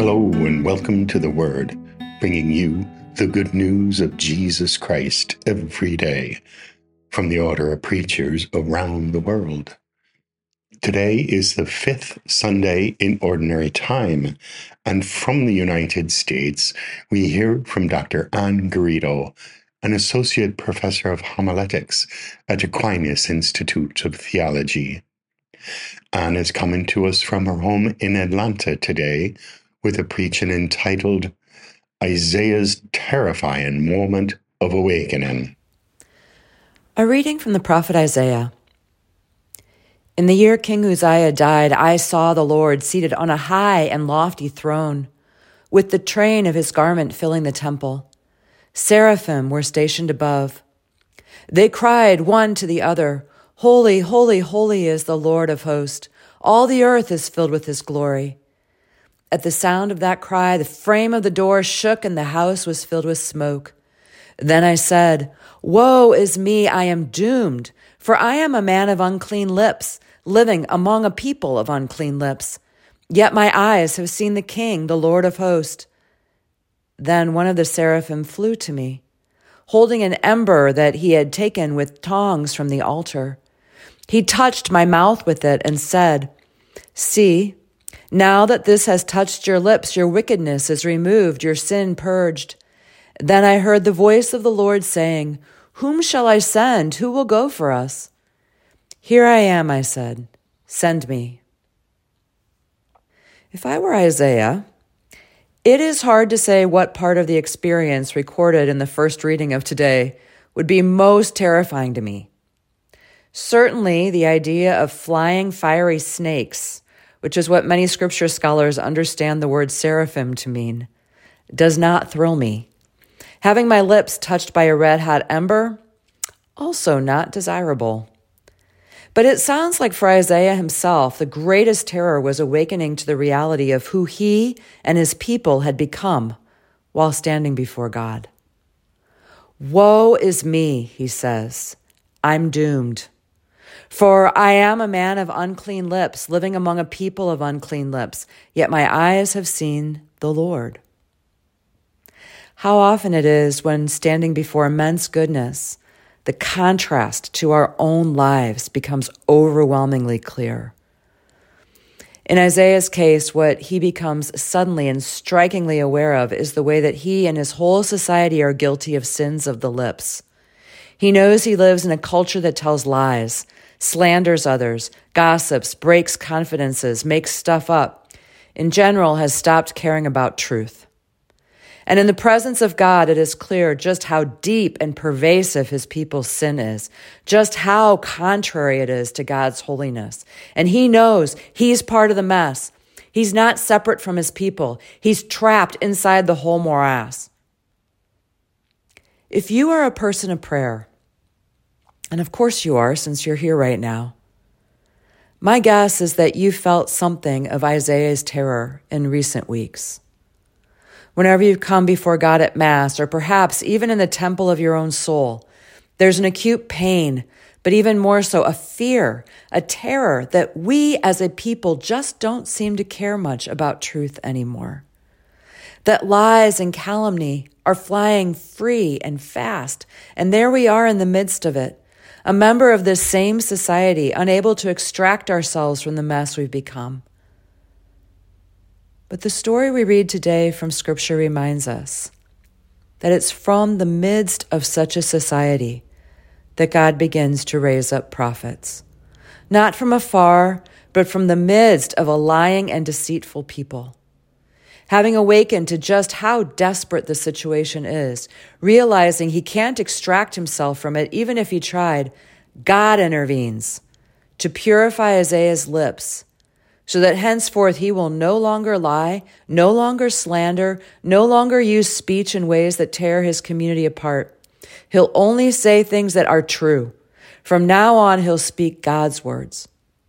Hello and welcome to The Word, bringing you the good news of Jesus Christ every day from the order of preachers around the world. Today is the fifth Sunday in Ordinary Time, and from the United States, we hear from Dr. Anne Garrido, an associate professor of homiletics at Aquinas Institute of Theology. Anne is coming to us from her home in Atlanta today with a preaching entitled Isaiah's Terrifying Moment of Awakening. A reading from the prophet Isaiah. In the year King Uzziah died, I saw the Lord seated on a high and lofty throne, with the train of his garment filling the temple. Seraphim were stationed above. They cried one to the other, Holy, holy, holy is the Lord of hosts. All the earth is filled with his glory. At the sound of that cry, the frame of the door shook and the house was filled with smoke. Then I said, Woe is me, I am doomed, for I am a man of unclean lips, living among a people of unclean lips. Yet my eyes have seen the King, the Lord of hosts. Then one of the seraphim flew to me, holding an ember that he had taken with tongs from the altar. He touched my mouth with it and said, See, now that this has touched your lips, your wickedness is removed, your sin purged. Then I heard the voice of the Lord saying, Whom shall I send? Who will go for us? Here I am, I said. Send me. If I were Isaiah, it is hard to say what part of the experience recorded in the first reading of today would be most terrifying to me. Certainly, the idea of flying fiery snakes, which is what many scripture scholars understand the word seraphim to mean, does not thrill me. Having my lips touched by a red-hot ember, also not desirable. But it sounds like for Isaiah himself, the greatest terror was awakening to the reality of who he and his people had become while standing before God. Woe is me, he says. I'm doomed. For I am a man of unclean lips, living among a people of unclean lips, yet my eyes have seen the Lord. How often it is when standing before immense goodness, the contrast to our own lives becomes overwhelmingly clear. In Isaiah's case, what he becomes suddenly and strikingly aware of is the way that he and his whole society are guilty of sins of the lips. He knows he lives in a culture that tells lies, slanders others, gossips, breaks confidences, makes stuff up, in general has stopped caring about truth. And in the presence of God, it is clear just how deep and pervasive his people's sin is, just how contrary it is to God's holiness. And he knows he's part of the mess. He's not separate from his people. He's trapped inside the whole morass. If you are a person of prayer, and of course you are, since you're here right now, my guess is that you felt something of Isaiah's terror in recent weeks. Whenever you've come before God at Mass, or perhaps even in the temple of your own soul, there's an acute pain, but even more so a fear, a terror that we as a people just don't seem to care much about truth anymore. That lies and calumny are flying free and fast, and there we are in the midst of it, a member of this same society, unable to extract ourselves from the mess we've become. But the story we read today from Scripture reminds us that it's from the midst of such a society that God begins to raise up prophets, not from afar, but from the midst of a lying and deceitful people. Having awakened to just how desperate the situation is, realizing he can't extract himself from it even if he tried, God intervenes to purify Isaiah's lips, so that henceforth he will no longer lie, no longer slander, no longer use speech in ways that tear his community apart. He'll only say things that are true. From now on, he'll speak God's words.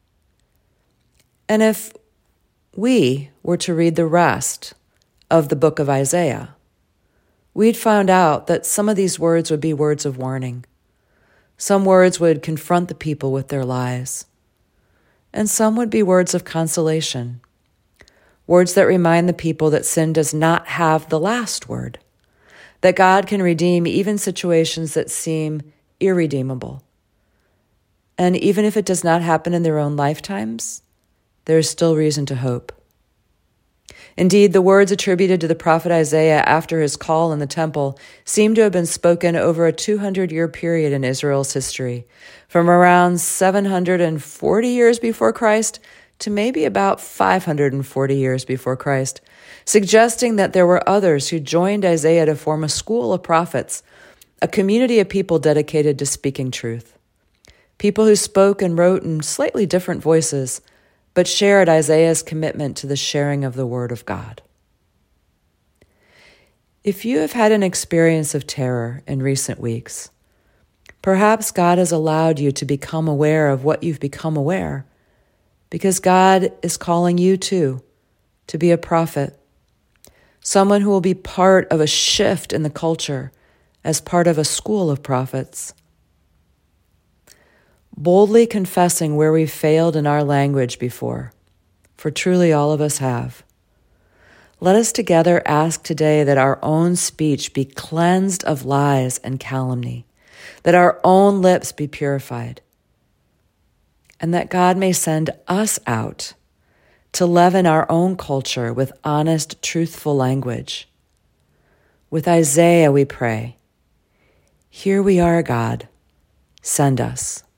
And if we were to read the rest of the book of Isaiah, we'd find out that some of these words would be words of warning. Some words would confront the people with their lies, and some would be words of consolation, words that remind the people that sin does not have the last word, that God can redeem even situations that seem irredeemable. And even if it does not happen in their own lifetimes, there is still reason to hope. Indeed, the words attributed to the prophet Isaiah after his call in the temple seem to have been spoken over a 200-year period in Israel's history, from around 740 years before Christ to maybe about 540 years before Christ, suggesting that there were others who joined Isaiah to form a school of prophets, a community of people dedicated to speaking truth. People who spoke and wrote in slightly different voices, but shared Isaiah's commitment to the sharing of the word of God. If you have had an experience of terror in recent weeks, perhaps God has allowed you to become aware of what you've become aware, because God is calling you too to be a prophet, someone who will be part of a shift in the culture as part of a school of prophets. Boldly confessing where we failed in our language before, for truly all of us have. Let us together ask today that our own speech be cleansed of lies and calumny, that our own lips be purified, and that God may send us out to leaven our own culture with honest, truthful language. With Isaiah we pray, "Here we are, God, send us."